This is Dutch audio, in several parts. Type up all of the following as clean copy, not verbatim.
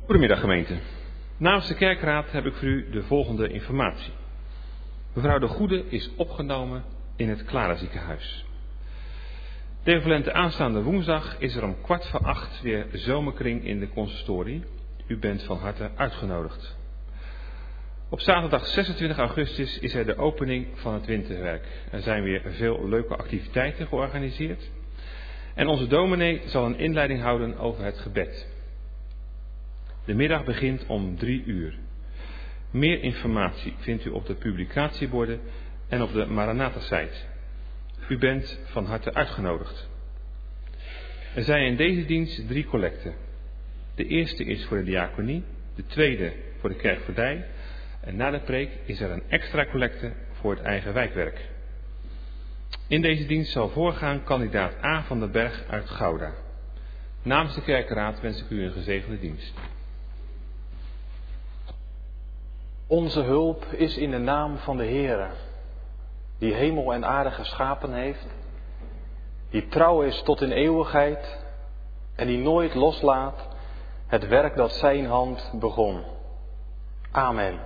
Goedemiddag gemeente. Namens de kerkraad heb ik voor u de volgende informatie. Mevrouw de Goede is opgenomen in het Clara ziekenhuis. Devalente aanstaande woensdag is er om 7:15 weer zomerkring in de consistorie. U bent van harte uitgenodigd. Op zaterdag 26 augustus is er de opening van het winterwerk. Er zijn weer veel leuke activiteiten georganiseerd. En onze dominee zal een inleiding houden over het gebed. De middag begint om 3:00. Meer informatie vindt u op de publicatieborden en op de Maranatha-site. U bent van harte uitgenodigd. Er zijn in deze dienst 3 collecten. De eerste is voor de diaconie, de tweede voor de kerkvoordij en na de preek is er een extra collecte voor het eigen wijkwerk. In deze dienst zal voorgaan kandidaat A. van den Berg uit Gouda. Namens de kerkraad wens ik u een gezegende dienst. Onze hulp is in de naam van de Heere, die hemel en aarde geschapen heeft, die trouw is tot in eeuwigheid en die nooit loslaat het werk dat zijn hand begon. Amen.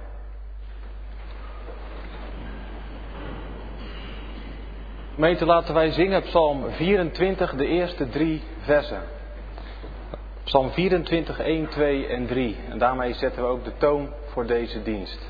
Gemeente, laten wij zingen Psalm 24, de eerste 3 versen. Psalm 24, 1, 2 en 3. En daarmee zetten we ook de toon voor deze dienst.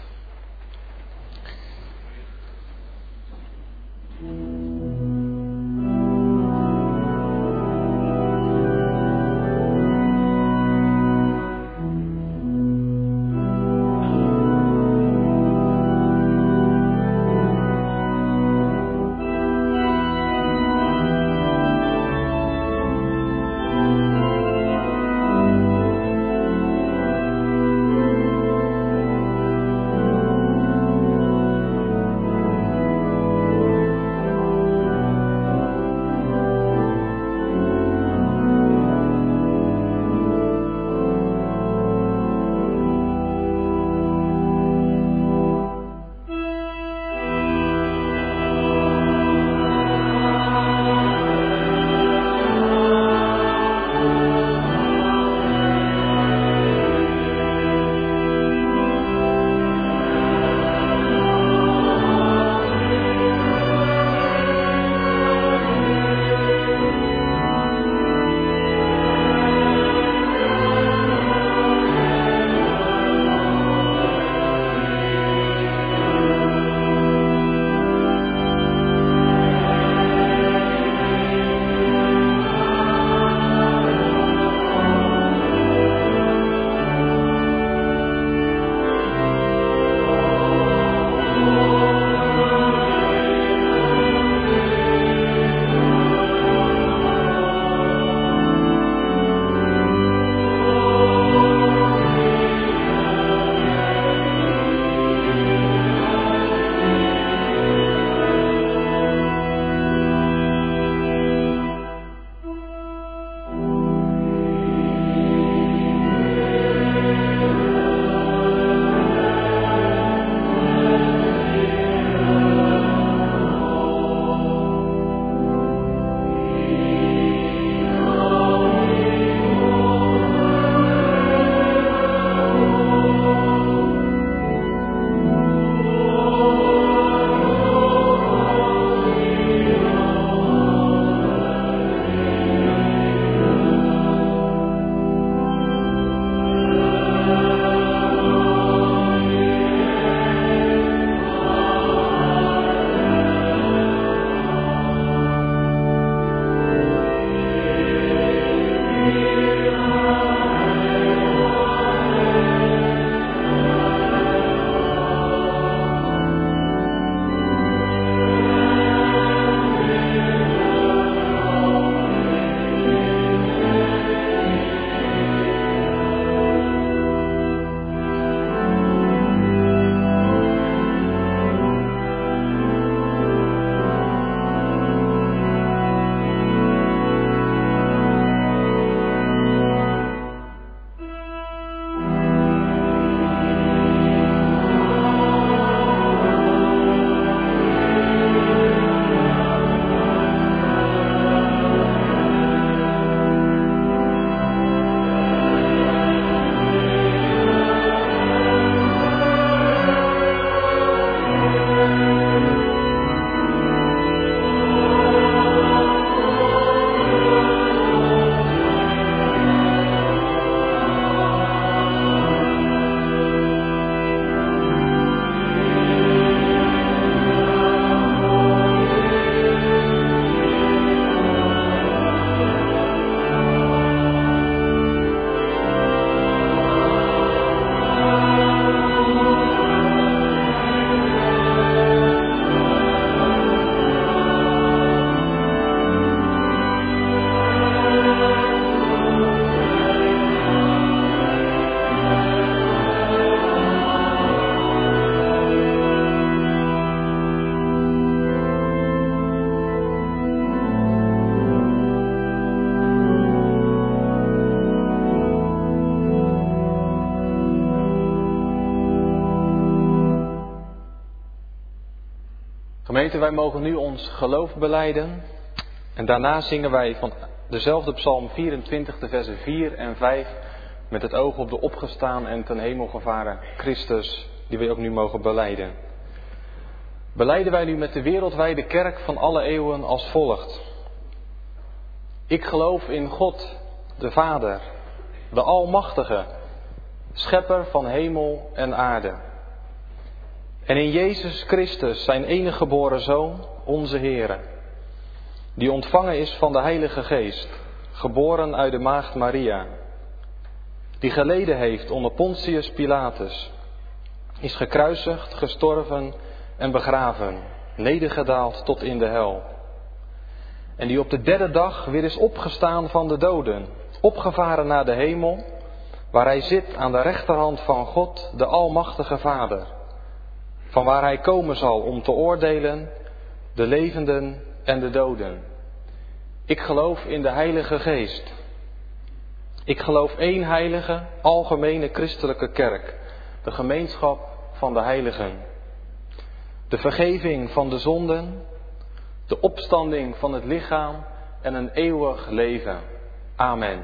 Gemeente, wij mogen nu ons geloof belijden. En daarna zingen wij van dezelfde psalm 24, de versen 4 en 5... met het oog op de opgestaan en ten hemel gevaren Christus, die wij ook nu mogen belijden. Belijden wij nu met de wereldwijde kerk van alle eeuwen als volgt. Ik geloof in God, de Vader, de Almachtige, Schepper van hemel en aarde. En in Jezus Christus, zijn enige geboren Zoon, onze Heere, die ontvangen is van de Heilige Geest, geboren uit de maagd Maria, die geleden heeft onder Pontius Pilatus, is gekruisigd, gestorven en begraven, nedergedaald tot in de hel. En die op de derde dag weer is opgestaan van de doden, opgevaren naar de hemel, waar hij zit aan de rechterhand van God, de Almachtige Vader, van waar hij komen zal om te oordelen de levenden en de doden. Ik geloof in de Heilige Geest. Ik geloof één heilige, algemene christelijke kerk, de gemeenschap van de heiligen, de vergeving van de zonden, de opstanding van het lichaam en een eeuwig leven. Amen.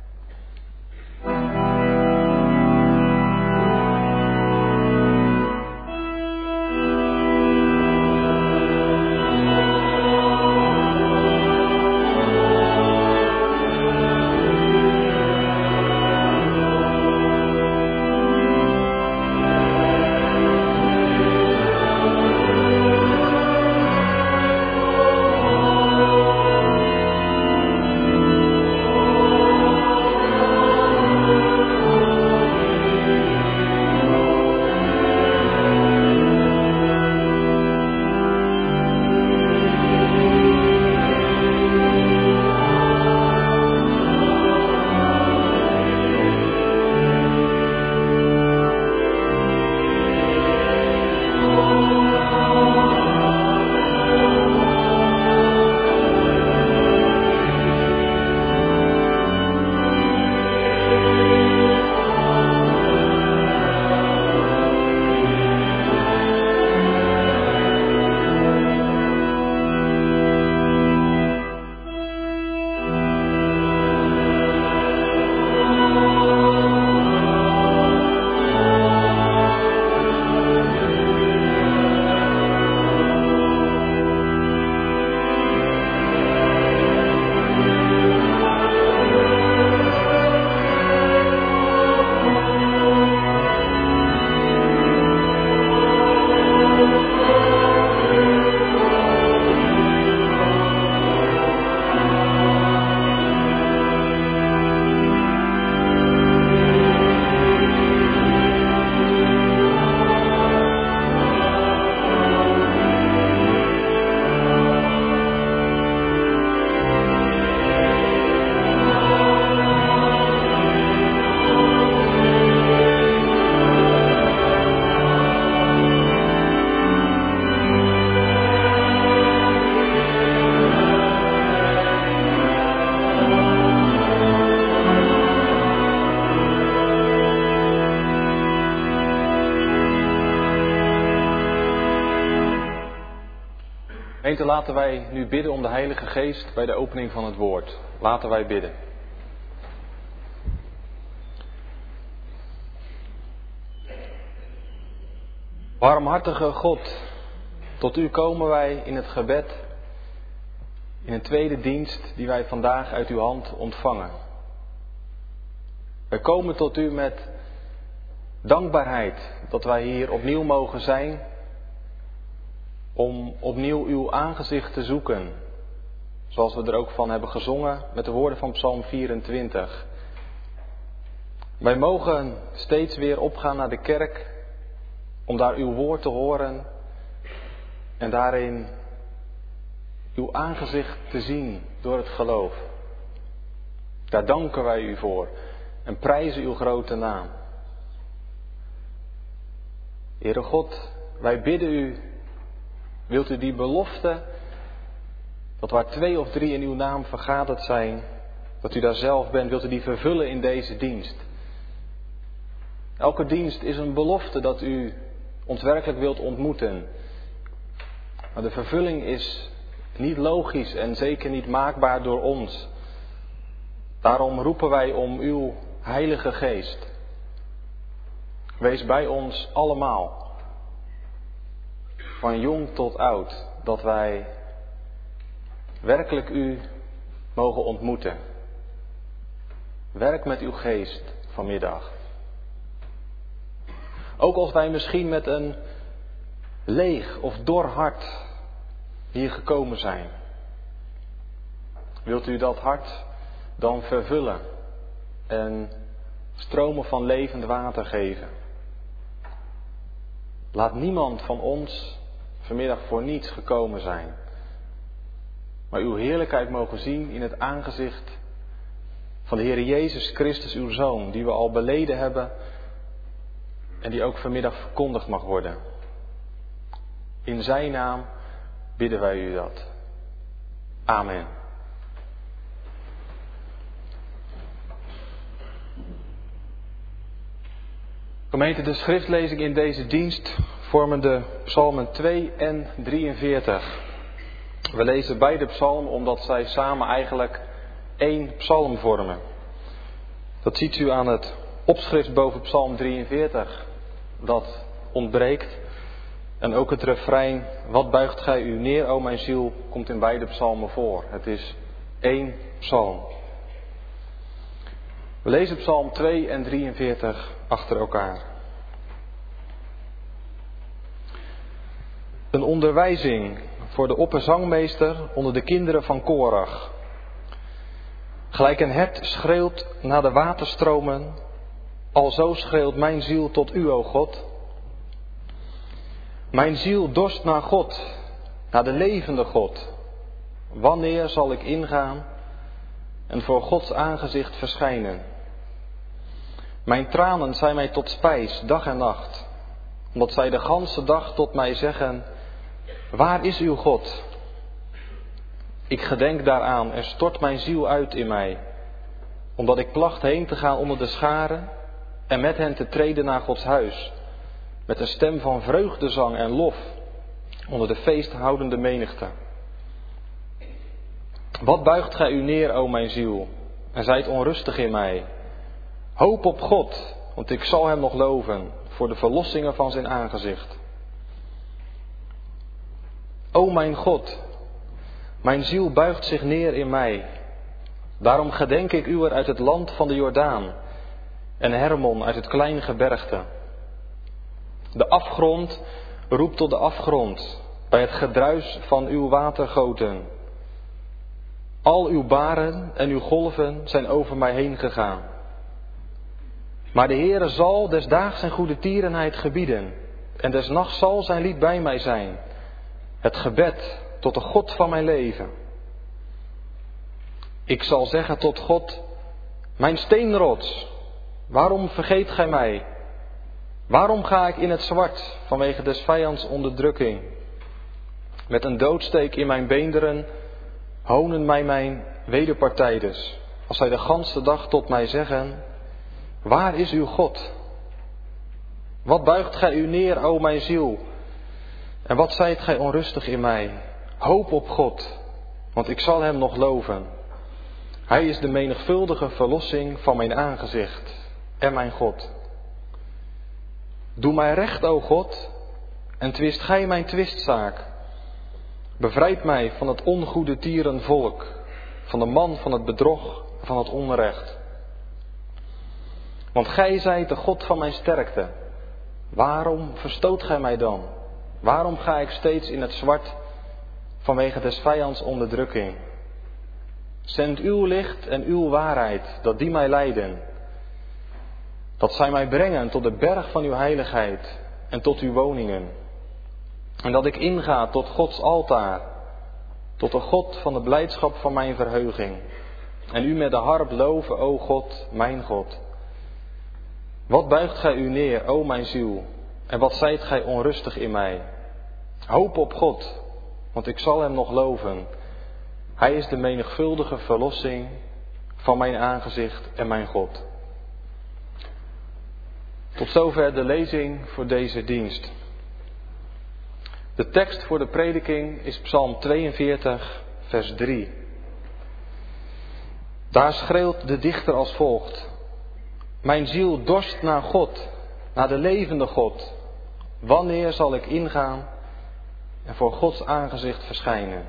Gemeente, laten wij nu bidden om de Heilige Geest bij de opening van het woord. Laten wij bidden. Barmhartige God, tot u komen wij in het gebed, in een tweede dienst die wij vandaag uit uw hand ontvangen. Wij komen tot u met dankbaarheid dat wij hier opnieuw mogen zijn, om opnieuw uw aangezicht te zoeken, zoals we er ook van hebben gezongen met de woorden van Psalm 24. Wij mogen steeds weer opgaan naar de kerk, om daar uw woord te horen en daarin uw aangezicht te zien door het geloof. Daar danken wij u voor en prijzen uw grote naam. Heere God, wij bidden u, wilt u die belofte, dat waar 2 of 3 in uw naam vergaderd zijn, dat u daar zelf bent, wilt u die vervullen in deze dienst. Elke dienst is een belofte dat u ons werkelijk wilt ontmoeten. Maar de vervulling is niet logisch en zeker niet maakbaar door ons. Daarom roepen wij om uw Heilige Geest. Wees bij ons allemaal, van jong tot oud, dat wij werkelijk u mogen ontmoeten. Werk met uw geest vanmiddag. Ook als wij misschien met een leeg of dor hart hier gekomen zijn. Wilt u dat hart dan vervullen en stromen van levend water geven? Laat niemand van ons vanmiddag voor niets gekomen zijn. Maar uw heerlijkheid mogen zien in het aangezicht van de Heer Jezus Christus, uw Zoon, die we al beleden hebben en die ook vanmiddag verkondigd mag worden. In zijn naam bidden wij u dat. Amen. Gemeente, de schriftlezing in deze dienst vormen de psalmen 2 en 43. We lezen beide psalmen omdat zij samen eigenlijk één psalm vormen. Dat ziet u aan het opschrift boven psalm 43. Dat ontbreekt. En ook het refrein, wat buigt gij u neer, o mijn ziel, komt in beide psalmen voor. Het is één psalm. We lezen psalm 2 en 43 achter elkaar. Een onderwijzing voor de opperzangmeester onder de kinderen van Korach. Gelijk een hert schreeuwt naar de waterstromen, alzo schreeuwt mijn ziel tot u, o God. Mijn ziel dorst naar God, naar de levende God. Wanneer zal ik ingaan en voor Gods aangezicht verschijnen? Mijn tranen zijn mij tot spijs, dag en nacht, omdat zij de ganse dag tot mij zeggen, waar is uw God? Ik gedenk daaraan en stort mijn ziel uit in mij, omdat ik placht heen te gaan onder de scharen en met hen te treden naar Gods huis, met een stem van vreugdezang en lof onder de feesthoudende menigte. Wat buigt gij u neer, o mijn ziel, en zijt onrustig in mij? Hoop op God, want ik zal hem nog loven voor de verlossingen van zijn aangezicht. O mijn God, mijn ziel buigt zich neer in mij. Daarom gedenk ik uwer uit het land van de Jordaan en Hermon uit het kleine gebergte. De afgrond roept tot de afgrond bij het gedruis van uw watergoten. Al uw baren en uw golven zijn over mij heen gegaan. Maar de Heere zal des daags zijn goede tierenheid gebieden en des nachts zal zijn lied bij mij zijn. Het gebed tot de God van mijn leven. Ik zal zeggen tot God, mijn steenrots, waarom vergeet gij mij? Waarom ga ik in het zwart vanwege des vijands onderdrukking? Met een doodsteek in mijn beenderen honen mij mijn wederpartijders, als zij de ganse dag tot mij zeggen, waar is uw God? Wat buigt gij u neer, o mijn ziel? En wat zijt gij onrustig in mij? Hoop op God, want ik zal hem nog loven. Hij is de menigvuldige verlossing van mijn aangezicht en mijn God. Doe mij recht, o God, en twist gij mijn twistzaak. Bevrijd mij van het ongoede tierenvolk, van de man van het bedrog, van het onrecht. Want gij zijt de God van mijn sterkte. Waarom verstoot gij mij dan? Waarom ga ik steeds in het zwart vanwege des vijands onderdrukking? Zend uw licht en uw waarheid, dat die mij leiden. Dat zij mij brengen tot de berg van uw heiligheid en tot uw woningen. En dat ik inga tot Gods altaar, tot de God van de blijdschap van mijn verheuging. En u met de harp loven, o God, mijn God. Wat buigt gij u neer, o mijn ziel, en wat zijt gij onrustig in mij? Hoop op God, want ik zal hem nog loven. Hij is de menigvuldige verlossing van mijn aangezicht en mijn God. Tot zover de lezing voor deze dienst. De tekst voor de prediking is Psalm 42, vers 3. Daar schreeuwt de dichter als volgt. Mijn ziel dorst naar God, naar de levende God. Wanneer zal ik ingaan en voor Gods aangezicht verschijnen?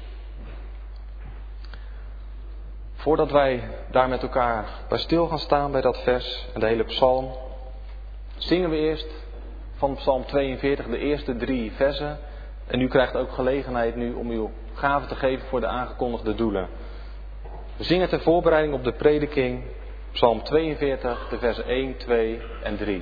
Voordat wij daar met elkaar bij stil gaan staan bij dat vers en de hele psalm, zingen we eerst van Psalm 42 de eerste 3 versen. En u krijgt ook gelegenheid nu om uw gave te geven voor de aangekondigde doelen. We zingen ter voorbereiding op de prediking Psalm 42, de versen 1, 2 en 3.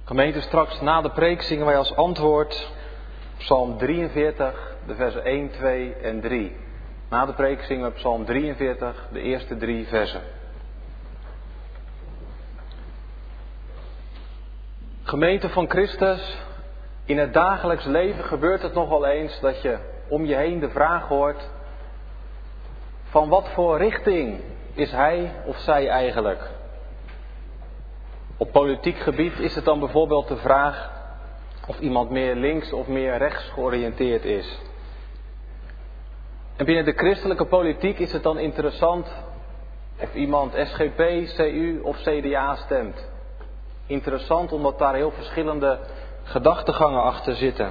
Gemeente, straks na de preek zingen wij als antwoord Psalm 43, de versen 1, 2 en 3. Na de preek zingen we Psalm 43, de eerste 3 versen. Gemeente van Christus, in het dagelijks leven gebeurt het nogal eens dat je om je heen de vraag hoort: van wat voor richting is hij of zij eigenlijk? Op politiek gebied is het dan bijvoorbeeld de vraag of iemand meer links of meer rechts georiënteerd is. En binnen de christelijke politiek is het dan interessant of iemand SGP, CU of CDA stemt. Interessant omdat daar heel verschillende gedachtegangen achter zitten.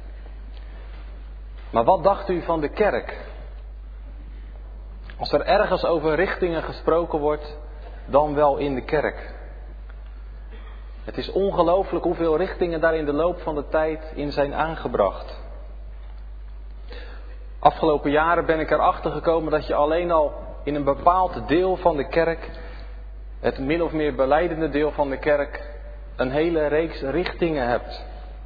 Maar wat dacht u van de kerk? Als er ergens over richtingen gesproken wordt, dan wel in de kerk. Het is ongelooflijk hoeveel richtingen daar in de loop van de tijd in zijn aangebracht. Afgelopen jaren ben ik erachter gekomen dat je alleen al in een bepaald deel van de kerk, het min of meer belijdende deel van de kerk, een hele reeks richtingen hebt.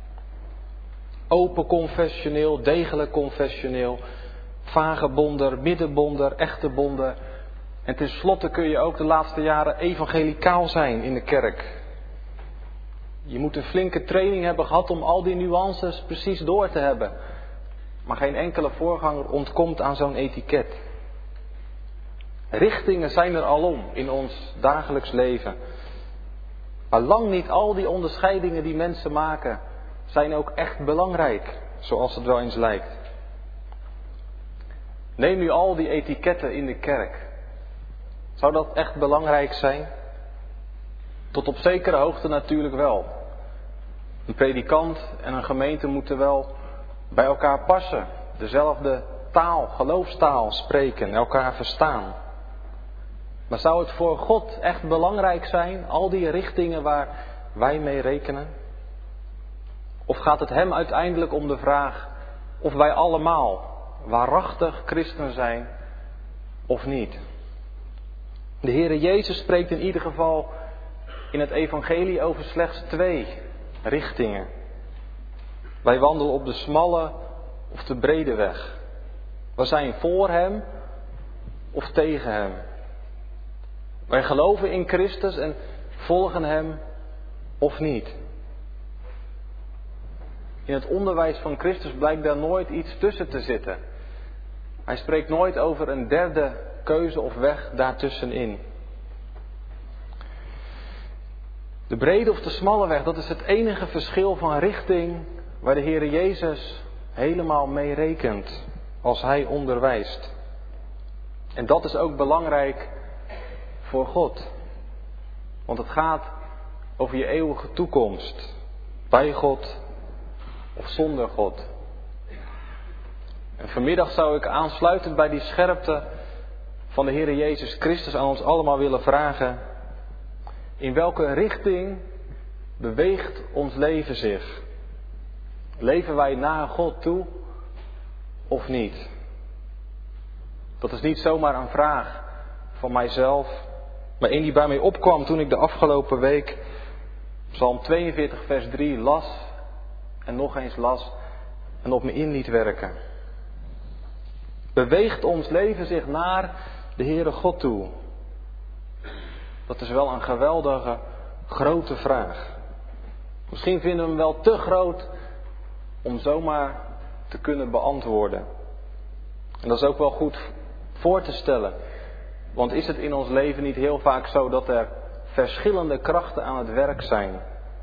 Open confessioneel, degelijk confessioneel, vagebonder, middenbonder, echte bonder. En tenslotte kun je ook de laatste jaren evangelicaal zijn in de kerk. Je moet een flinke training hebben gehad om al die nuances precies door te hebben. Maar geen enkele voorganger ontkomt aan zo'n etiket. Richtingen zijn er alom in ons dagelijks leven. Maar lang niet al die onderscheidingen die mensen maken zijn ook echt belangrijk, zoals het wel eens lijkt. Neem nu al die etiketten in de kerk. Zou dat echt belangrijk zijn? Tot op zekere hoogte natuurlijk wel. Een predikant en een gemeente moeten wel bij elkaar passen. Dezelfde taal, geloofstaal spreken, elkaar verstaan. Maar zou het voor God echt belangrijk zijn, al die richtingen waar wij mee rekenen? Of gaat het hem uiteindelijk om de vraag of wij allemaal waarachtig christen zijn of niet? De Heere Jezus spreekt in ieder geval in het evangelie over slechts 2 richtingen. Wij wandelen op de smalle of de brede weg. We zijn voor hem of tegen hem. Wij geloven in Christus en volgen hem of niet. In het onderwijs van Christus blijkt daar nooit iets tussen te zitten. Hij spreekt nooit over een derde keuze of weg daartussenin. De brede of de smalle weg, dat is het enige verschil van richting waar de Heere Jezus helemaal mee rekent als hij onderwijst. En dat is ook belangrijk voor God. Want het gaat over je eeuwige toekomst. Bij God of zonder God. En vanmiddag zou ik aansluitend bij die scherpte van de Heere Jezus Christus aan ons allemaal willen vragen: in welke richting beweegt ons leven zich? Leven wij naar God toe of niet? Dat is niet zomaar een vraag van mijzelf, maar één die bij mij opkwam toen ik de afgelopen week Psalm 42 vers 3 las en nog eens las en op me in liet werken. Beweegt ons leven zich naar de Heere God toe? Dat is wel een geweldige, grote vraag. Misschien vinden we hem wel te groot om zomaar te kunnen beantwoorden. En dat is ook wel goed voor te stellen. Want is het in ons leven niet heel vaak zo dat er verschillende krachten aan het werk zijn?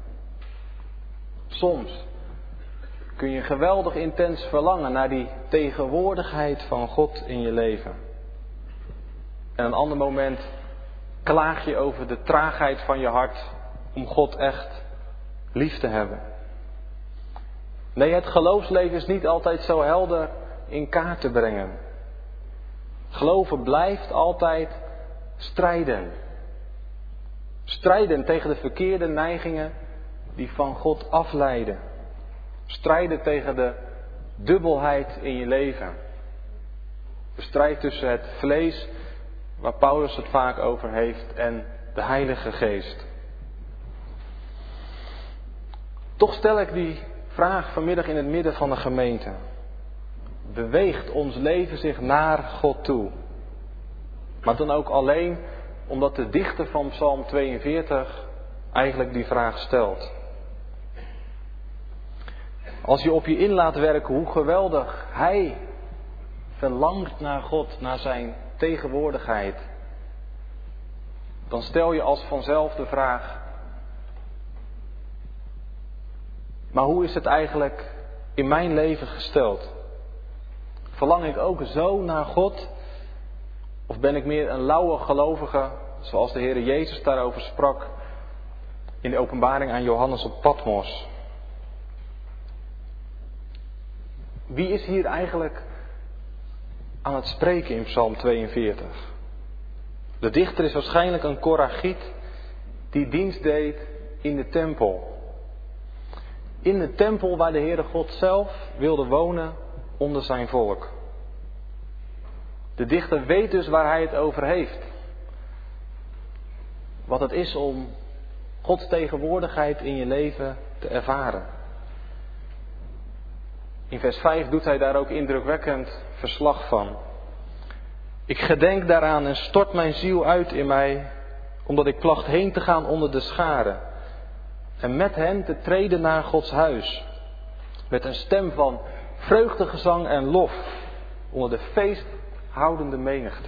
Soms kun je geweldig intens verlangen naar die tegenwoordigheid van God in je leven. En een ander moment klaag je over de traagheid van je hart om God echt lief te hebben. Nee, het geloofsleven is niet altijd zo helder in kaart te brengen. Geloven blijft altijd strijden. Strijden tegen de verkeerde neigingen die van God afleiden. Strijden tegen de dubbelheid in je leven. De strijd tussen het vlees, waar Paulus het vaak over heeft, en de Heilige Geest. Toch stel ik die vraag vanmiddag in het midden van de gemeente. Beweegt ons leven zich naar God toe? Maar dan ook alleen omdat de dichter van Psalm 42 eigenlijk die vraag stelt. Als je op je in laat werken hoe geweldig hij verlangt naar God, naar zijn tegenwoordigheid, dan stel je als vanzelf de vraag: maar hoe is het eigenlijk in mijn leven gesteld? Verlang ik ook zo naar God? Of ben ik meer een lauwe gelovige, zoals de Heer Jezus daarover sprak in de openbaring aan Johannes op Patmos? Wie is hier eigenlijk aan het spreken in Psalm 42? De dichter is waarschijnlijk een Korachiet die dienst deed in de tempel. In de tempel waar de Heere God zelf wilde wonen onder zijn volk. De dichter weet dus waar hij het over heeft. Wat het is om Gods tegenwoordigheid in je leven te ervaren. In vers 5 doet hij daar ook indrukwekkend verslag van. Ik gedenk daaraan en stort mijn ziel uit in mij, omdat ik placht heen te gaan onder de scharen en met hen te treden naar Gods huis, met een stem van vreugdegezang en lof onder de feesthoudende menigte.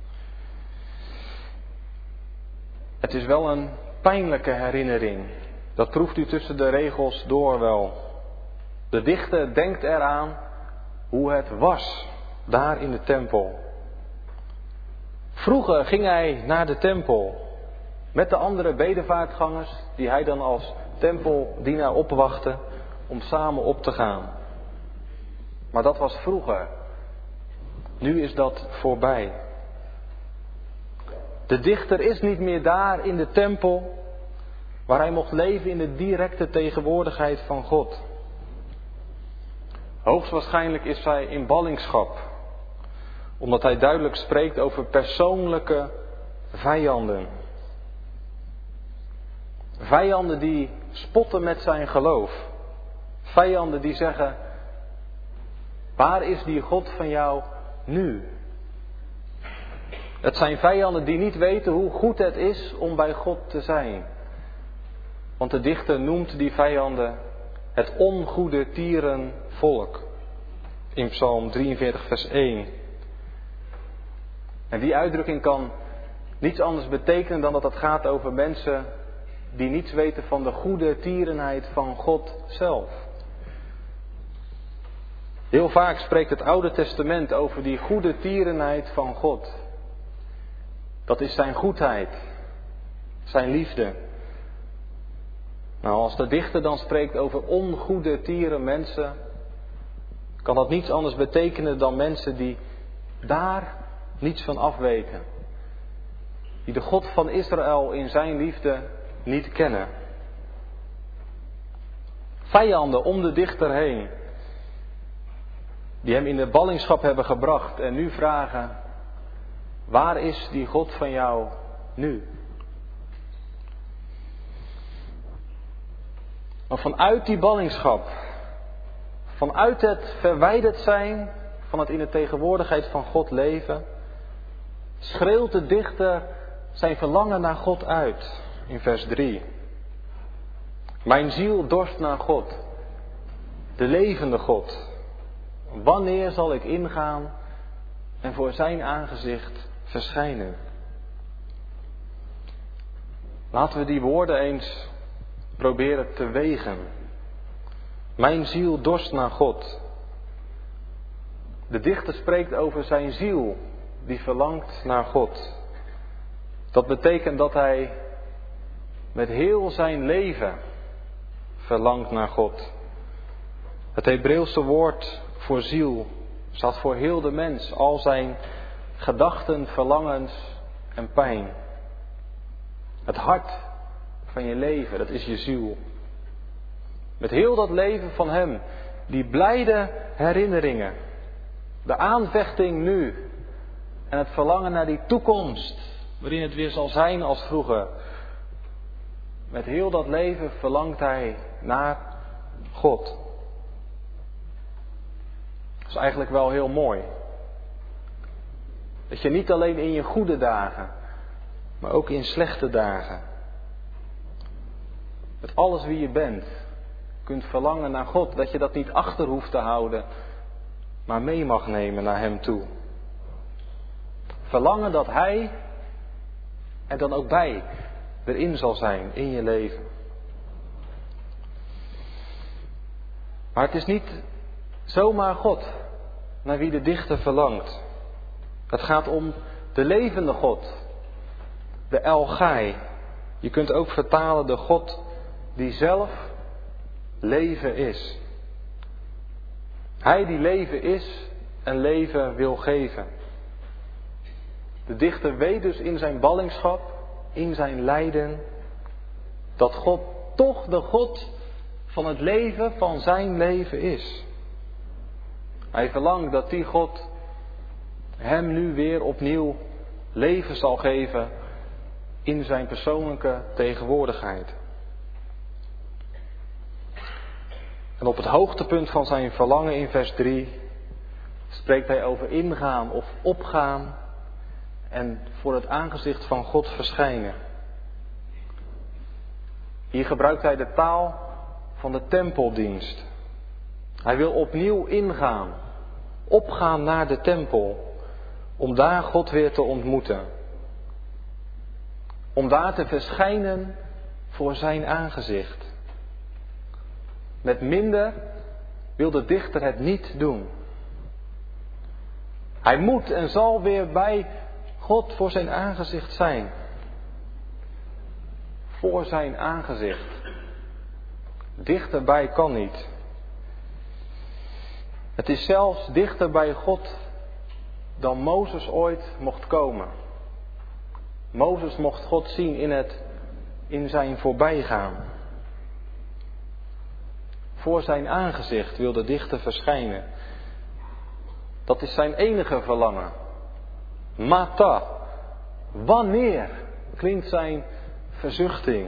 Het is wel een pijnlijke herinnering. Dat proeft u tussen de regels door wel. De dichter denkt eraan hoe het was daar in de tempel. Vroeger ging hij naar de tempel met de andere bedevaartgangers die hij dan als tempeldienaar opwachtte om samen op te gaan. Maar dat was vroeger. Nu is dat voorbij. De dichter is niet meer daar in de tempel waar hij mocht leven in de directe tegenwoordigheid van God. Hoogstwaarschijnlijk is hij in ballingschap, omdat hij duidelijk spreekt over persoonlijke vijanden. Vijanden die spotten met zijn geloof. Vijanden die zeggen: waar is die God van jou nu? Het zijn vijanden die niet weten hoe goed het is om bij God te zijn. Want de dichter noemt die vijanden het ongoede tierenvolk. In Psalm 43 vers 1. En die uitdrukking kan niets anders betekenen dan dat het gaat over mensen die niets weten van de goede tierenheid van God zelf. Heel vaak spreekt het Oude Testament over die goede tierenheid van God. Dat is zijn goedheid, zijn liefde. Nou, als de dichter dan spreekt over ongoede tieren mensen, kan dat niets anders betekenen dan mensen die daar niets van afweten. Die de God van Israël in zijn liefde niet kennen. Vijanden om de dichter heen, die hem in de ballingschap hebben gebracht en nu vragen: waar is die God van jou nu? Maar vanuit die ballingschap, vanuit het verwijderd zijn van het in de tegenwoordigheid van God leven, schreeuwt de dichter zijn verlangen naar God uit in vers 3. Mijn ziel dorst naar God, de levende God. Wanneer zal ik ingaan en voor zijn aangezicht verschijnen? Laten we die woorden eens proberen te wegen. Mijn ziel dorst naar God. De dichter spreekt over zijn ziel die verlangt naar God. Dat betekent dat hij met heel zijn leven verlangt naar God. Het Hebreeuwse woord voor ziel staat voor heel de mens, al zijn gedachten, verlangens en pijn. Het hart van je leven, dat is je ziel. Met heel dat leven van hem, die blijde herinneringen, de aanvechting nu en het verlangen naar die toekomst, waarin het weer zal zijn als vroeger. Met heel dat leven verlangt hij naar God. Dat is eigenlijk wel heel mooi. Dat je niet alleen in je goede dagen, maar ook in slechte dagen, met alles wie je bent, kunt verlangen naar God. Dat je dat niet achter hoeft te houden, maar mee mag nemen naar Hem toe. Verlangen dat Hij er dan ook bij erin zal zijn in je leven. Maar het is niet zomaar God naar wie de dichter verlangt. Het gaat om de levende God, de El Gai. Je kunt ook vertalen de God die zelf leven is. Hij die leven is en leven wil geven. De dichter weet dus in zijn ballingschap, in zijn lijden, dat God toch de God van het leven, van zijn leven is. Hij verlangt dat die God hem nu weer opnieuw leven zal geven in zijn persoonlijke tegenwoordigheid. En op het hoogtepunt van zijn verlangen in vers 3 spreekt hij over ingaan of opgaan en voor het aangezicht van God verschijnen. Hier gebruikt hij de taal van de tempeldienst. Hij wil opnieuw ingaan, opgaan naar de tempel, om daar God weer te ontmoeten. Om daar te verschijnen voor zijn aangezicht. Met minder wil de dichter het niet doen. Hij moet en zal weer bij God voor zijn aangezicht zijn. Voor zijn aangezicht. Dichterbij kan niet. Het is zelfs dichter bij God dan Mozes ooit mocht komen. Mozes mocht God zien in zijn voorbijgaan. Voor zijn aangezicht wil de dichter verschijnen. Dat is zijn enige verlangen. Mata. Wanneer klinkt zijn verzuchting.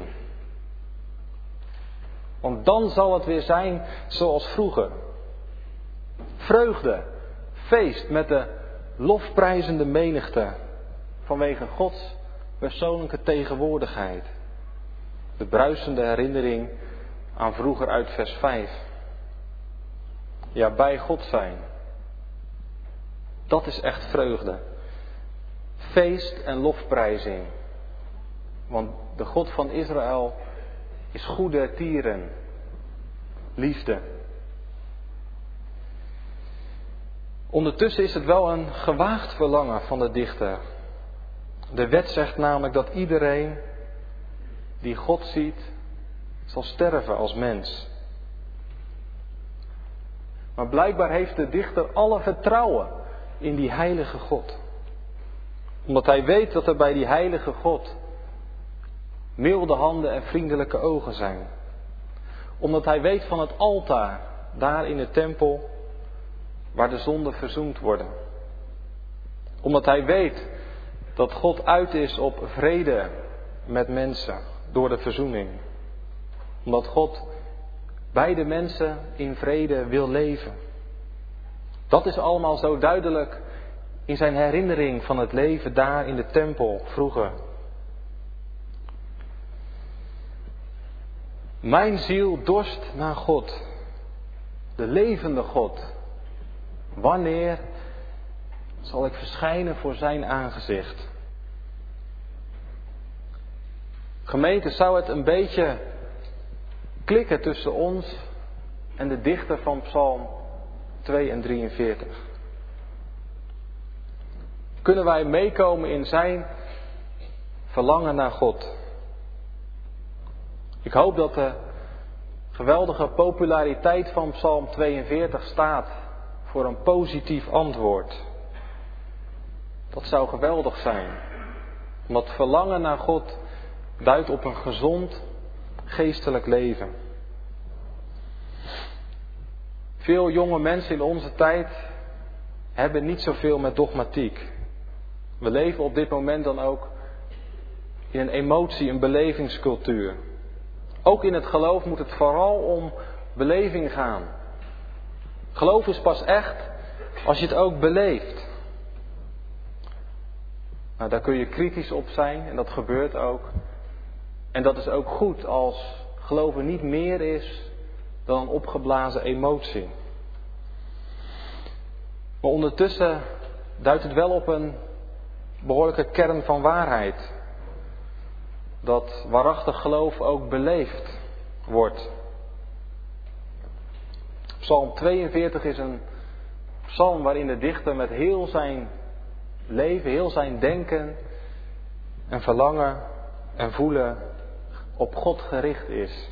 Want dan zal het weer zijn zoals vroeger. Vreugde, feest met de lofprijzende menigte vanwege Gods persoonlijke tegenwoordigheid. De bruisende herinnering aan vroeger uit vers 5. Ja, bij God zijn. Dat is echt vreugde. Feest en lofprijzing. Want de God van Israël is goede tieren. Liefde. Ondertussen is het wel een gewaagd verlangen van de dichter. De wet zegt namelijk dat iedereen die God ziet, zal sterven als mens. Maar blijkbaar heeft de dichter alle vertrouwen in die heilige God. Omdat hij weet dat er bij die heilige God milde handen en vriendelijke ogen zijn. Omdat hij weet van het altaar, daar in de tempel, waar de zonden verzoend worden. Omdat hij weet dat God uit is op vrede met mensen door de verzoening. Omdat God bij de mensen in vrede wil leven. Dat is allemaal zo duidelijk in zijn herinnering van het leven daar in de tempel vroeger. Mijn ziel dorst naar God, de levende God. Wanneer zal ik verschijnen voor zijn aangezicht? Gemeente, zou het een beetje klikken tussen ons en de dichter van Psalm 2 en 43? Kunnen wij meekomen in zijn verlangen naar God? Ik hoop dat de geweldige populariteit van Psalm 42 staat voor een positief antwoord. Dat zou geweldig zijn. Want verlangen naar God duidt op een gezond geestelijk leven. Veel jonge mensen in onze tijd hebben niet zoveel met dogmatiek. We leven op dit moment dan ook in een emotie, een belevingscultuur. Ook in het geloof moet het vooral om beleving gaan. Geloof is pas echt als je het ook beleeft. Nou, daar kun je kritisch op zijn en dat gebeurt ook. En dat is ook goed als geloven niet meer is dan een opgeblazen emotie. Maar ondertussen duidt het wel op een behoorlijke kern van waarheid. Dat waarachtig geloof ook beleefd wordt. Psalm 42 is een psalm waarin de dichter met heel zijn leven, heel zijn denken en verlangen en voelen op God gericht is.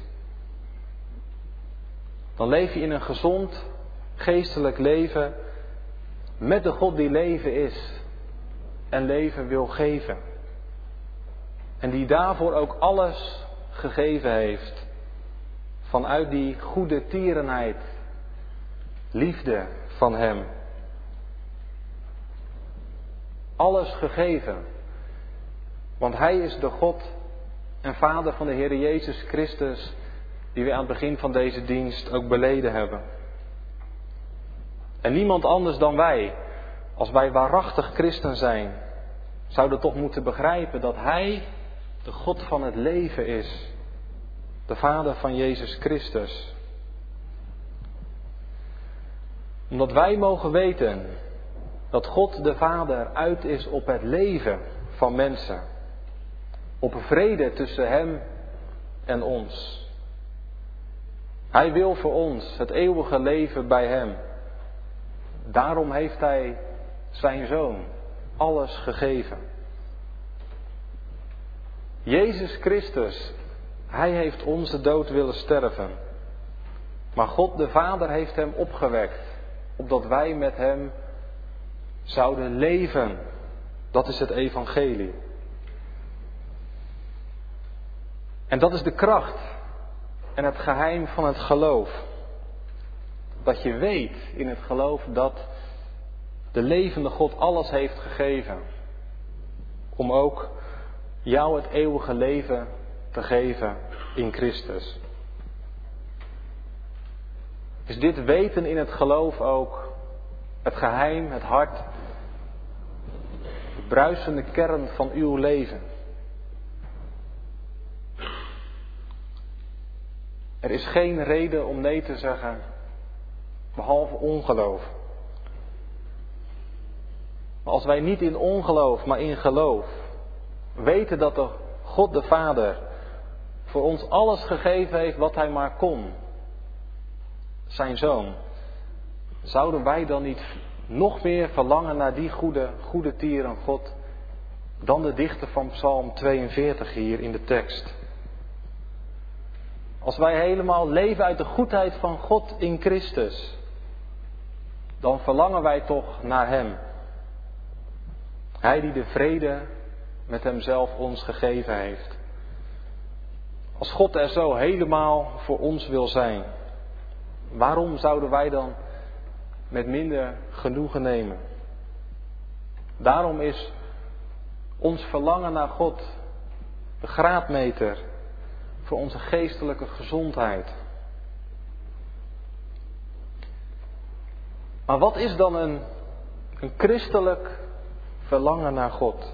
Dan leef je in een gezond geestelijk leven met de God die leven is en leven wil geven. En die daarvoor ook alles gegeven heeft. Vanuit die goede tierenheid, liefde van Hem. Alles gegeven. Want Hij is de God en Vader van de Heer Jezus Christus, die we aan het begin van deze dienst ook beleden hebben. En niemand anders dan wij, als wij waarachtig christen zijn, zouden toch moeten begrijpen dat Hij de God van het leven is. De Vader van Jezus Christus. Omdat wij mogen weten dat God de Vader uit is op het leven van mensen. Op vrede tussen Hem en ons. Hij wil voor ons het eeuwige leven bij Hem. Daarom heeft Hij zijn Zoon alles gegeven. Jezus Christus, Hij heeft onze dood willen sterven. Maar God de Vader heeft Hem opgewekt, opdat wij met Hem zouden leven. Dat is het evangelie. En dat is de kracht en het geheim van het geloof. Dat je weet in het geloof dat de levende God alles heeft gegeven. Om ook jou het eeuwige leven te geven in Christus. Is dit weten in het geloof ook het geheim, het hart, de bruisende kern van uw leven? Er is geen reden om nee te zeggen, behalve ongeloof. Maar als wij niet in ongeloof, maar in geloof weten dat de God de Vader voor ons alles gegeven heeft wat Hij maar kon, zijn Zoon, zouden wij dan niet nog meer verlangen naar die goede tieren God dan de dichter van Psalm 42 hier in de tekst? Als wij helemaal leven uit de goedheid van God in Christus, dan verlangen wij toch naar Hem. Hij die de vrede met Hemzelf ons gegeven heeft. Als God er zo helemaal voor ons wil zijn, waarom zouden wij dan met minder genoegen nemen? Daarom is ons verlangen naar God de graadmeter voor onze geestelijke gezondheid. Maar wat is dan een christelijk verlangen naar God?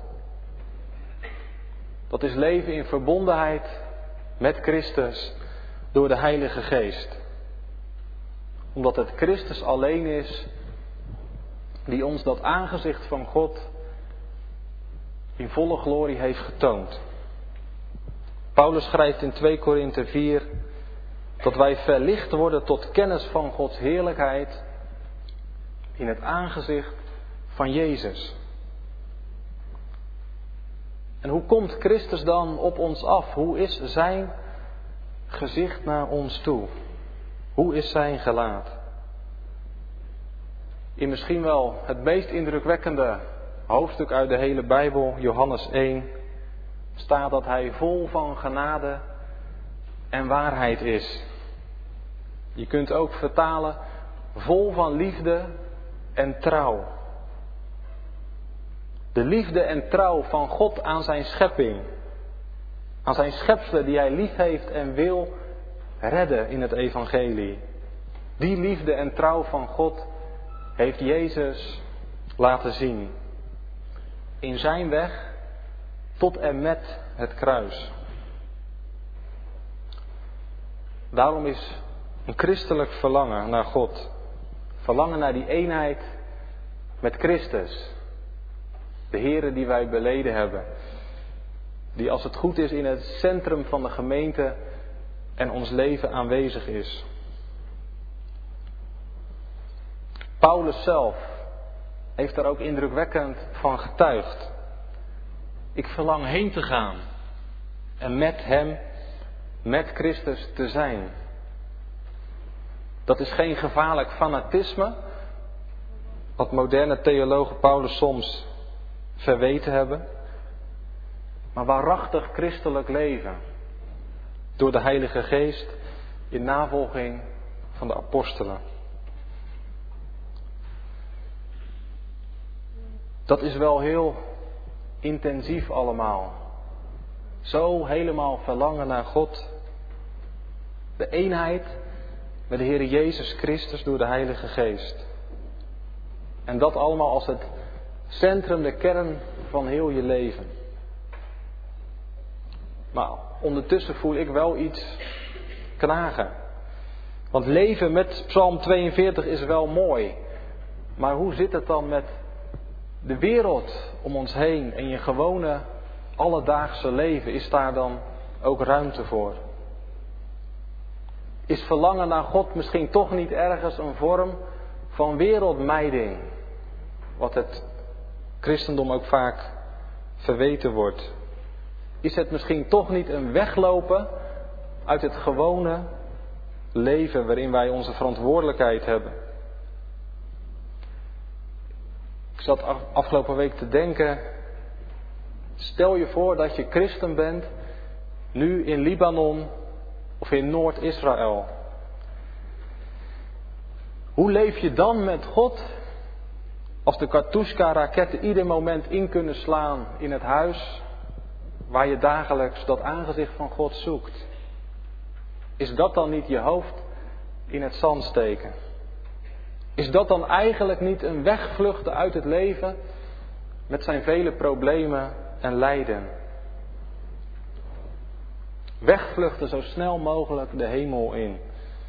Dat is leven in verbondenheid met Christus door de Heilige Geest. Omdat het Christus alleen is die ons dat aangezicht van God in volle glorie heeft getoond. Paulus schrijft in 2 Korinthe 4 dat wij verlicht worden tot kennis van Gods heerlijkheid in het aangezicht van Jezus. En hoe komt Christus dan op ons af? Hoe is zijn gezicht naar ons toe? Hoe is zijn gelaat? In misschien wel het meest indrukwekkende hoofdstuk uit de hele Bijbel, Johannes 1, staat dat Hij vol van genade en waarheid is. Je kunt ook vertalen vol van liefde en trouw. De liefde en trouw van God aan zijn schepping. Aan zijn schepselen die Hij lief heeft en wil redden in het evangelie. Die liefde en trouw van God heeft Jezus laten zien. In zijn weg tot en met het kruis. Daarom is een christelijk verlangen naar God. Verlangen naar die eenheid met Christus. De Here die wij beleden hebben. Die als het goed is in het centrum van de gemeente en ons leven aanwezig is. Paulus zelf heeft daar ook indrukwekkend van getuigd. Ik verlang heen te gaan en met hem, met Christus te zijn. Dat is geen gevaarlijk fanatisme, wat moderne theologen Paulus soms verweten hebben, maar waarachtig christelijk leven door de Heilige Geest in navolging van de apostelen. Dat is wel heel intensief allemaal. Zo helemaal verlangen naar God. De eenheid met de Heer Jezus Christus door de Heilige Geest. En dat allemaal als het centrum, de kern van heel je leven. Maar ondertussen voel ik wel iets knagen. Want leven met Psalm 42 is wel mooi. Maar hoe zit het dan met de wereld om ons heen en je gewone alledaagse leven? Is daar dan ook ruimte voor? Is verlangen naar God misschien toch niet ergens een vorm van wereldmijding? Wat het christendom ook vaak verweten wordt. Is het misschien toch niet een weglopen uit het gewone leven waarin wij onze verantwoordelijkheid hebben? Ik zat afgelopen week te denken, stel je voor dat je christen bent, nu in Libanon of in Noord-Israël. Hoe leef je dan met God als de Katyusha-raketten ieder moment in kunnen slaan in het huis waar je dagelijks dat aangezicht van God zoekt? Is dat dan niet je hoofd in het zand steken? Is dat dan eigenlijk niet een wegvluchten uit het leven met zijn vele problemen en lijden? Wegvluchten zo snel mogelijk de hemel in.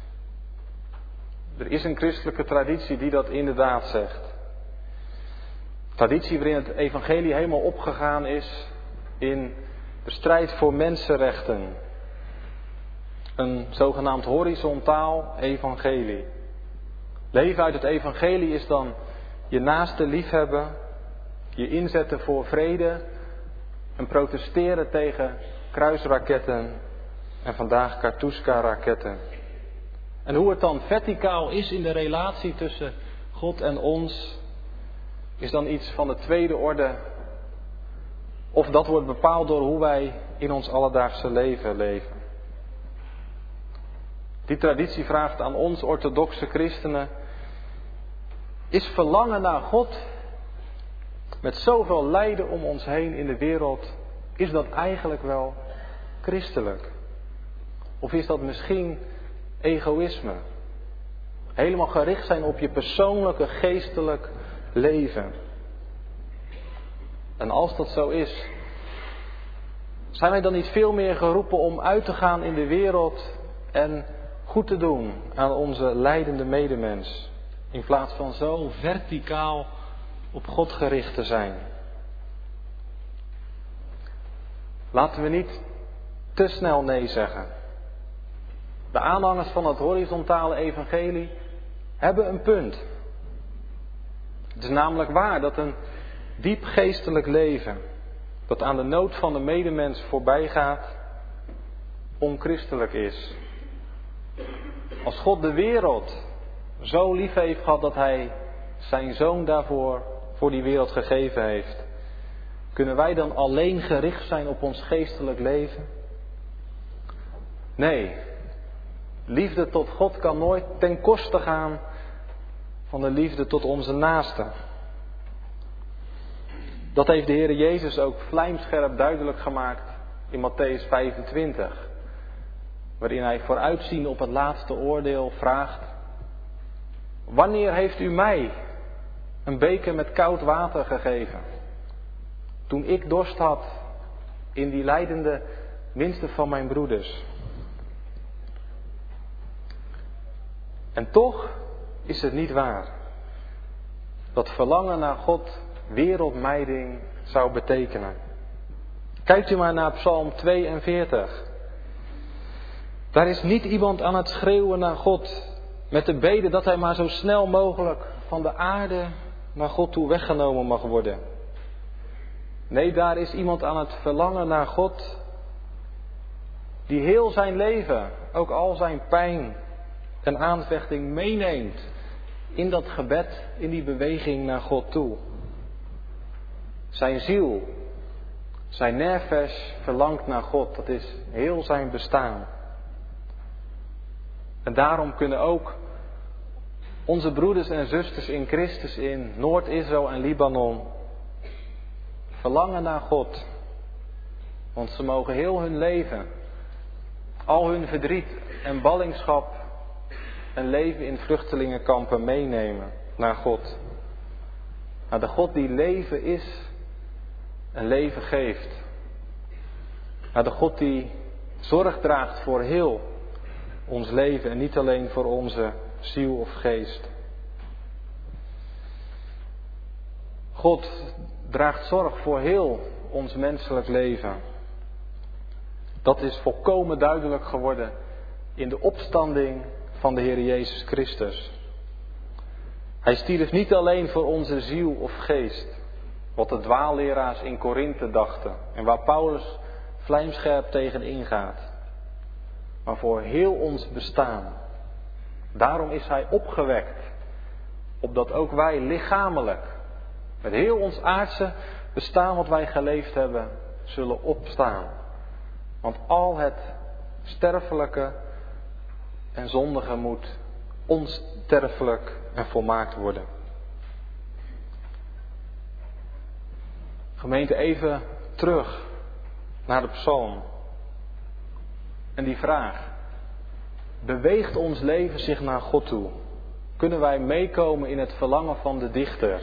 Er is een christelijke traditie die dat inderdaad zegt. Traditie waarin het evangelie helemaal opgegaan is in de strijd voor mensenrechten. Een zogenaamd horizontaal evangelie. Leven uit het evangelie is dan je naaste liefhebben, je inzetten voor vrede en protesteren tegen kruisraketten en vandaag Katyusha-raketten. En hoe het dan verticaal is in de relatie tussen God en ons, is dan iets van de tweede orde. Of dat wordt bepaald door hoe wij in ons alledaagse leven leven. Die traditie vraagt aan ons orthodoxe christenen: is verlangen naar God met zoveel lijden om ons heen in de wereld, is dat eigenlijk wel christelijk? Of is dat misschien egoïsme? Helemaal gericht zijn op je persoonlijke geestelijk leven. En als dat zo is, zijn wij dan niet veel meer geroepen om uit te gaan in de wereld en goed te doen aan onze lijdende medemens, in plaats van zo verticaal op God gericht te zijn? Laten we niet te snel nee zeggen. De aanhangers van het horizontale evangelie hebben een punt. Het is namelijk waar dat een diep geestelijk leven, dat aan de nood van de medemens voorbij gaat, onchristelijk is. Als God de wereld zo lief heeft gehad dat Hij zijn Zoon daarvoor voor die wereld gegeven heeft, kunnen wij dan alleen gericht zijn op ons geestelijk leven? Nee, liefde tot God kan nooit ten koste gaan van de liefde tot onze naasten. Dat heeft de Heer Jezus ook vlijmscherp duidelijk gemaakt in Mattheüs 25. waarin hij vooruitziend op het laatste oordeel vraagt: wanneer heeft u mij een beker met koud water gegeven, toen ik dorst had in die lijdende minste van mijn broeders? En toch is het niet waar dat verlangen naar God wereldmijding zou betekenen. Kijkt u maar naar Psalm 42. Daar is niet iemand aan het schreeuwen naar God met de bede dat hij maar zo snel mogelijk van de aarde naar God toe weggenomen mag worden. Nee, daar is iemand aan het verlangen naar God die heel zijn leven, ook al zijn pijn en aanvechting meeneemt in dat gebed, in die beweging naar God toe. Zijn ziel, zijn nerves verlangt naar God. Dat is heel zijn bestaan. En daarom kunnen ook onze broeders en zusters in Christus in Noord-Israël en Libanon verlangen naar God. Want ze mogen heel hun leven, al hun verdriet en ballingschap en leven in vluchtelingenkampen meenemen naar God. Naar de God die leven is en leven geeft. Naar de God die zorg draagt voor heel ons leven en niet alleen voor onze ziel of geest. God draagt zorg voor heel ons menselijk leven. Dat is volkomen duidelijk geworden in de opstanding van de Heer Jezus Christus. Hij stierf niet alleen voor onze ziel of geest, wat de dwaalleraars in Korinthe dachten en waar Paulus vlijmscherp tegen ingaat, maar voor heel ons bestaan. Daarom is hij opgewekt, opdat ook wij lichamelijk, met heel ons aardse bestaan wat wij geleefd hebben, zullen opstaan. Want al het sterfelijke en zondige moet onsterfelijk en volmaakt worden. Gemeente, even terug naar de psalm. En die vraag: beweegt ons leven zich naar God toe? Kunnen wij meekomen in het verlangen van de dichter?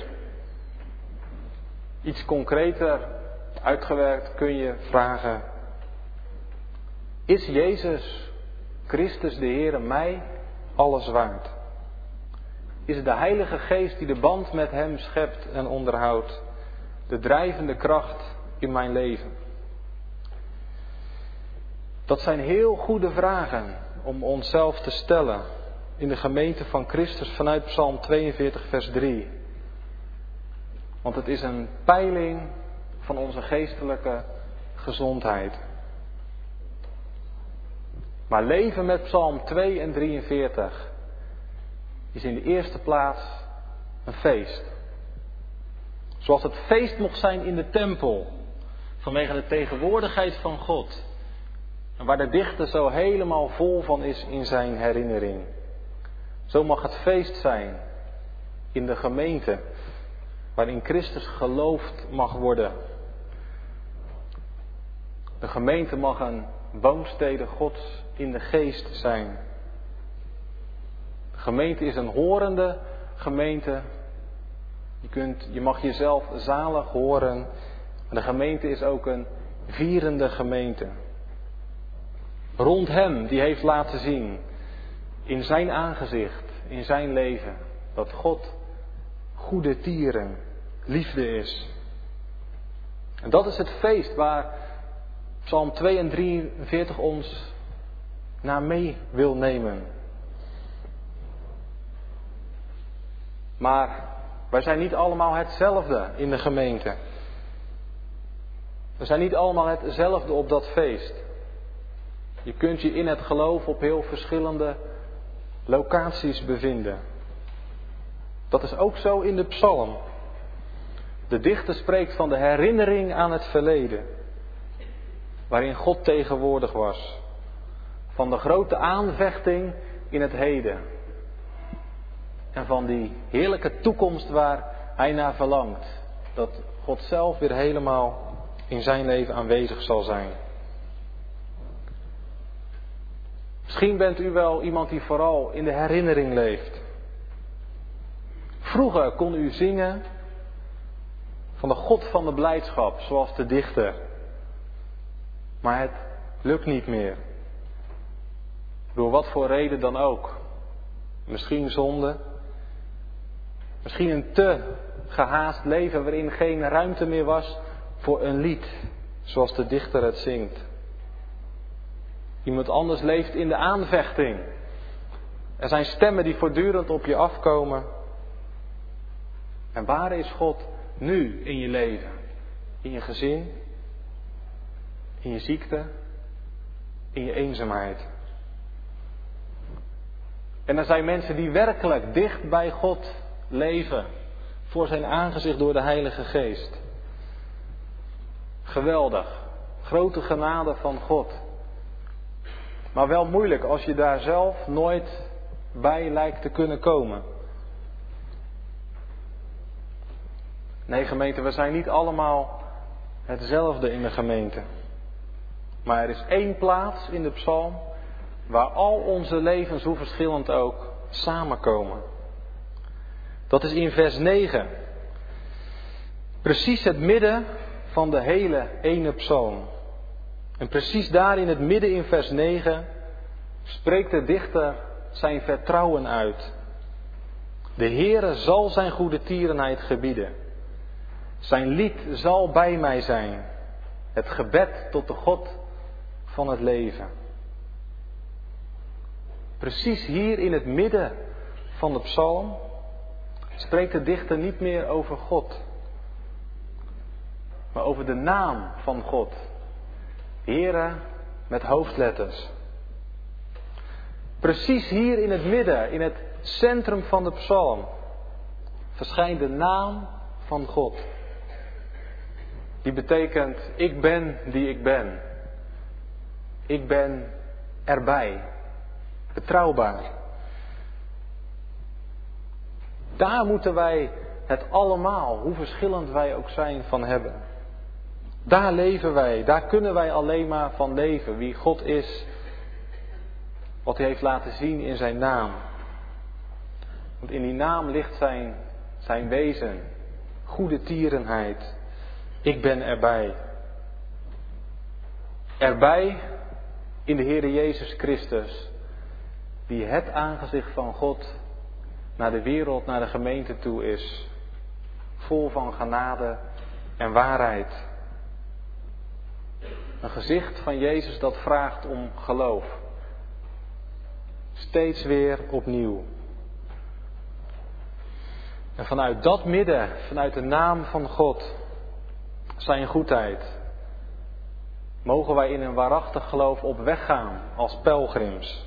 Iets concreter uitgewerkt kun je vragen: is Jezus Christus de Heere mij alles waard? Is de Heilige Geest die de band met Hem schept en onderhoudt de drijvende kracht in mijn leven? Dat zijn heel goede vragen om onszelf te stellen in de gemeente van Christus vanuit Psalm 42 vers 3. Want het is een peiling van onze geestelijke gezondheid. Maar leven met Psalm 2 en 43 is in de eerste plaats een feest. Zoals het feest mocht zijn in de tempel, vanwege de tegenwoordigheid van God. En waar de dichter zo helemaal vol van is in zijn herinnering. Zo mag het feest zijn in de gemeente, waarin Christus geloofd mag worden. De gemeente mag een woonstede Gods in de geest zijn. De gemeente is een horende gemeente. Je mag jezelf zalig horen. Maar de gemeente is ook een vierende gemeente. Rond hem, die heeft laten zien in zijn aangezicht, in zijn leven, dat God goede tieren, liefde is. En dat is het feest waar Psalm 2 en 43 ons naar mee wil nemen. Maar wij zijn niet allemaal hetzelfde in de gemeente. We zijn niet allemaal hetzelfde op dat feest. Je kunt je in het geloof op heel verschillende locaties bevinden. Dat is ook zo in de psalm. De dichter spreekt van de herinnering aan het verleden, waarin God tegenwoordig was. Van de grote aanvechting in het heden. En van die heerlijke toekomst waar hij naar verlangt. Dat God zelf weer helemaal in zijn leven aanwezig zal zijn. Misschien bent u wel iemand die vooral in de herinnering leeft. Vroeger kon u zingen van de God van de blijdschap, zoals de dichter. Maar het lukt niet meer. Door wat voor reden dan ook. Misschien zonde. Misschien een te gehaast leven waarin geen ruimte meer was voor een lied, zoals de dichter het zingt. Iemand anders leeft in de aanvechting. Er zijn stemmen die voortdurend op je afkomen. En waar is God nu in je leven? In je gezin? In je ziekte? In je eenzaamheid? En er zijn mensen die werkelijk dicht bij God leven. Voor zijn aangezicht door de Heilige Geest. Geweldig. Grote genade van God. Maar wel moeilijk als je daar zelf nooit bij lijkt te kunnen komen. Nee, gemeente, we zijn niet allemaal hetzelfde in de gemeente. Maar er is één plaats in de psalm waar al onze levens, hoe verschillend ook, samenkomen. Dat is in vers 9. Precies het midden van de hele ene psalm. En precies daar in het midden in vers 9 spreekt de dichter zijn vertrouwen uit. De Heere zal zijn goede tierenheid gebieden. Zijn lied zal bij mij zijn. Het gebed tot de God van het leven. Precies hier in het midden van de psalm spreekt de dichter niet meer over God. Maar over de naam van God. Heere met hoofdletters. Precies hier in het midden, in het centrum van de psalm, verschijnt de naam van God. Die betekent, ik ben die ik ben. Ik ben erbij. Betrouwbaar. Daar moeten wij het allemaal, hoe verschillend wij ook zijn, van hebben. Daar leven wij, daar kunnen wij alleen maar van leven. Wie God is, wat hij heeft laten zien in zijn naam. Want in die naam ligt zijn wezen, goede tierenheid. Ik ben erbij. Erbij in de Heere Jezus Christus, die het aangezicht van God naar de wereld, naar de gemeente toe is. Vol van genade en waarheid. Een gezicht van Jezus dat vraagt om geloof. Steeds weer opnieuw. En vanuit dat midden, vanuit de naam van God, zijn goedheid, mogen wij in een waarachtig geloof op weg gaan als pelgrims.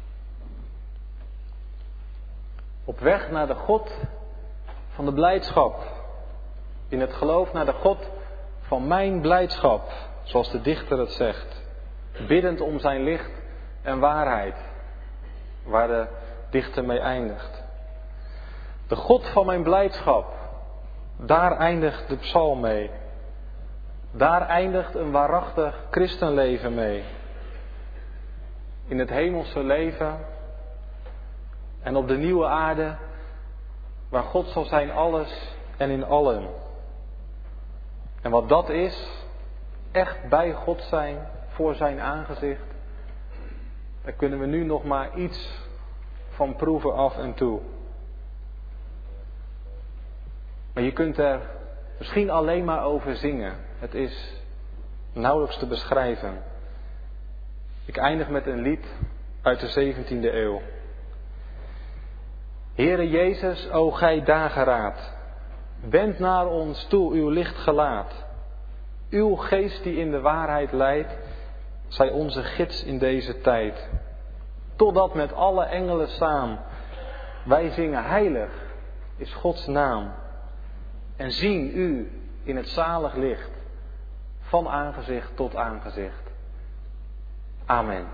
Op weg naar de God van de blijdschap. In het geloof naar de God van mijn blijdschap, zoals de dichter het zegt. Biddend om zijn licht en waarheid, waar de dichter mee eindigt. De God van mijn blijdschap, daar eindigt de psalm mee. Daar eindigt een waarachtig christenleven mee. In het hemelse leven en op de nieuwe aarde, waar God zal zijn alles en in allen. En wat dat is, echt bij God zijn, voor zijn aangezicht, daar kunnen we nu nog maar iets van proeven af en toe. Maar je kunt er misschien alleen maar over zingen. Het is nauwelijks te beschrijven. Ik eindig met een lied uit de 17e eeuw. Heere Jezus, o gij dageraad, wend naar ons toe uw licht gelaat. Uw geest die in de waarheid leidt, zij onze gids in deze tijd. Totdat met alle engelen saam wij zingen heilig is Gods naam. En zien u in het zalig licht, van aangezicht tot aangezicht. Amen.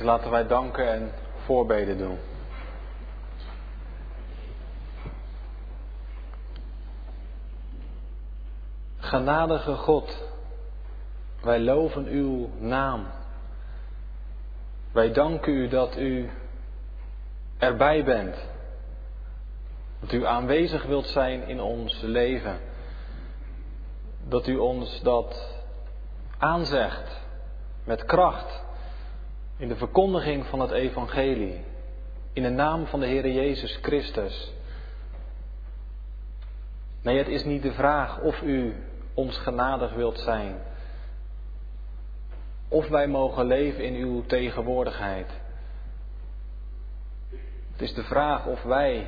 laten wij danken en voorbeden doen. Genadige God, wij loven uw naam. Wij danken u dat u erbij bent. Dat u aanwezig wilt zijn in ons leven. Dat u ons dat aanzegt met kracht in de verkondiging van het evangelie. In de naam van de Heere Jezus Christus. Nee, het is niet de vraag of u ons genadig wilt zijn. Of wij mogen leven in uw tegenwoordigheid. Het is de vraag of wij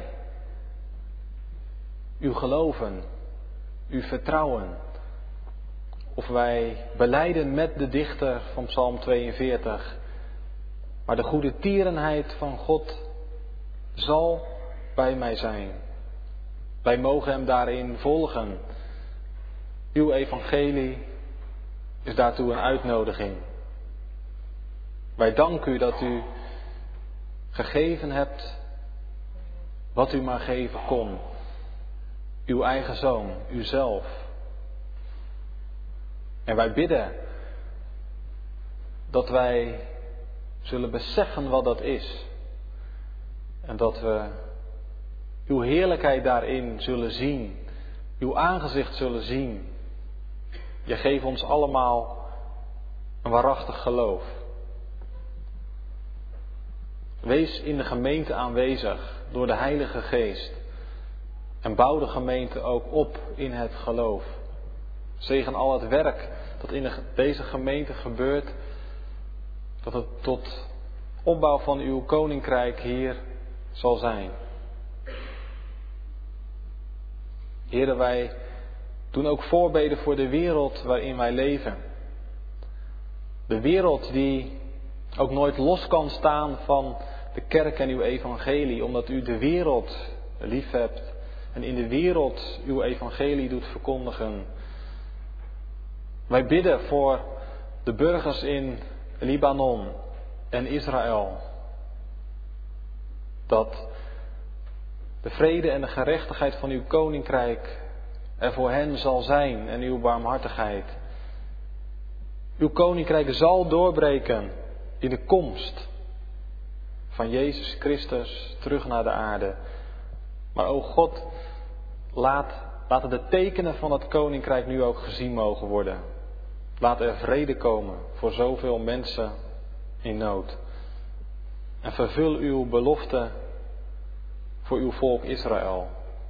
u geloven, u vertrouwen. Of wij belijden met de dichter van Psalm 42. Maar de goede tierenheid van God zal bij mij zijn. Wij mogen hem daarin volgen. Uw evangelie is daartoe een uitnodiging. Wij danken u dat u gegeven hebt wat u maar geven kon. Uw eigen zoon, uzelf. En wij bidden dat wij zullen beseffen wat dat is. En dat we uw heerlijkheid daarin zullen zien. Uw aangezicht zullen zien. Je geeft ons allemaal een waarachtig geloof. Wees in de gemeente aanwezig door de Heilige Geest. En bouw de gemeente ook op in het geloof. Zegen al het werk dat in deze gemeente gebeurt. Dat het tot opbouw van uw koninkrijk hier zal zijn. Heere, wij doen ook voorbeden voor de wereld waarin wij leven. De wereld die ook nooit los kan staan van de kerk en uw evangelie. Omdat u de wereld lief hebt en in de wereld uw evangelie doet verkondigen. Wij bidden voor de burgers in Libanon en Israël. Dat de vrede en de gerechtigheid van uw koninkrijk er voor hen zal zijn en uw barmhartigheid. Uw koninkrijk zal doorbreken in de komst van Jezus Christus terug naar de aarde. Maar o God, laten de tekenen van het koninkrijk nu ook gezien mogen worden. Laat er vrede komen voor zoveel mensen in nood. En vervul uw belofte voor uw volk Israël.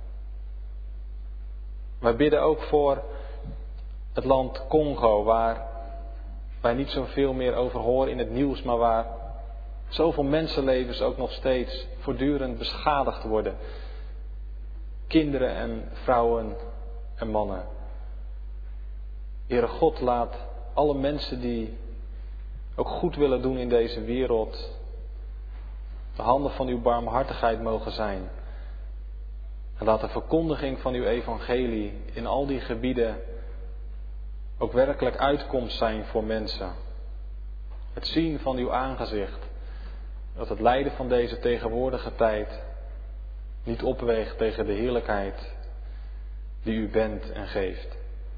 Wij bidden ook voor het land Congo, waar wij niet zoveel meer over horen in het nieuws, maar waar zoveel mensenlevens ook nog steeds voortdurend beschadigd worden. Kinderen en vrouwen en mannen. Heere God, laat alle mensen die ook goed willen doen in deze wereld de handen van uw barmhartigheid mogen zijn. En laat de verkondiging van uw evangelie in al die gebieden ook werkelijk uitkomst zijn voor mensen. Het zien van uw aangezicht. Dat het lijden van deze tegenwoordige tijd niet opweegt tegen de heerlijkheid die u bent en geeft.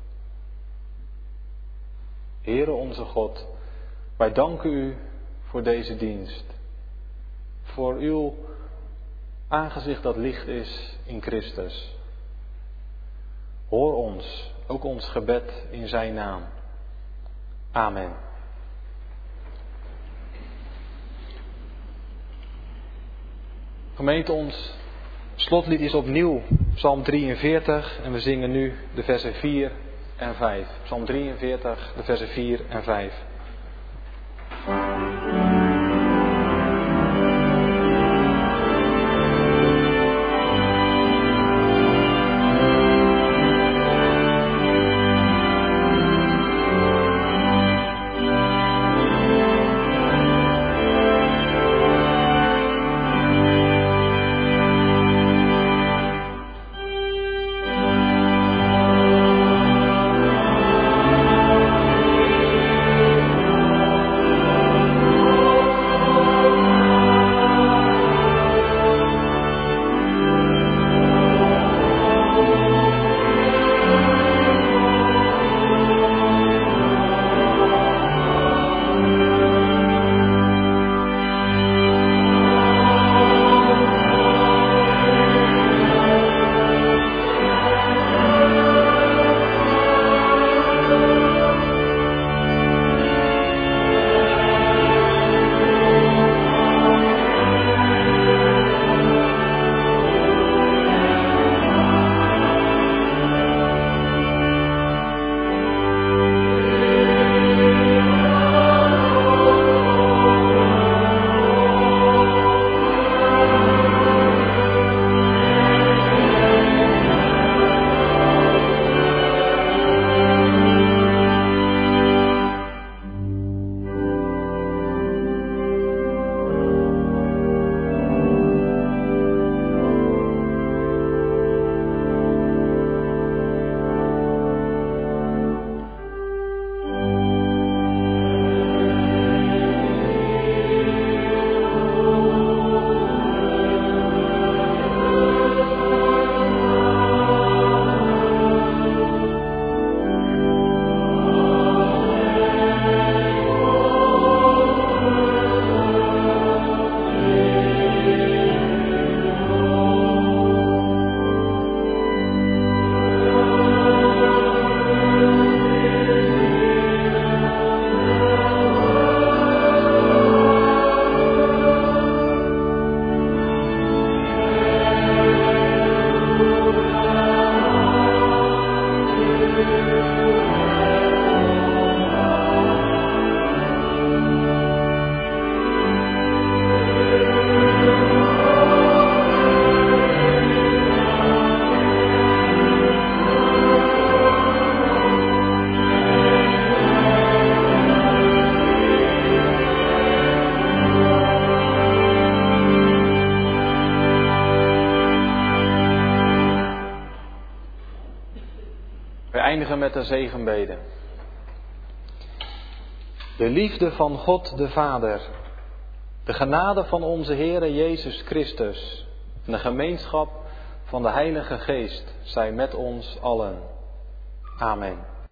Heere onze God, wij danken u voor deze dienst. Voor uw aangezicht dat licht is in Christus. Hoor ons, ook ons gebed in zijn naam. Amen. Gemeente, ons slotlied is opnieuw Psalm 43 en we zingen nu de versen 4 en 5. Psalm 43, de versen 4 en 5. eindigen met de zegenbede. De liefde van God de Vader, de genade van onze Heere Jezus Christus en de gemeenschap van de Heilige Geest zij met ons allen. Amen.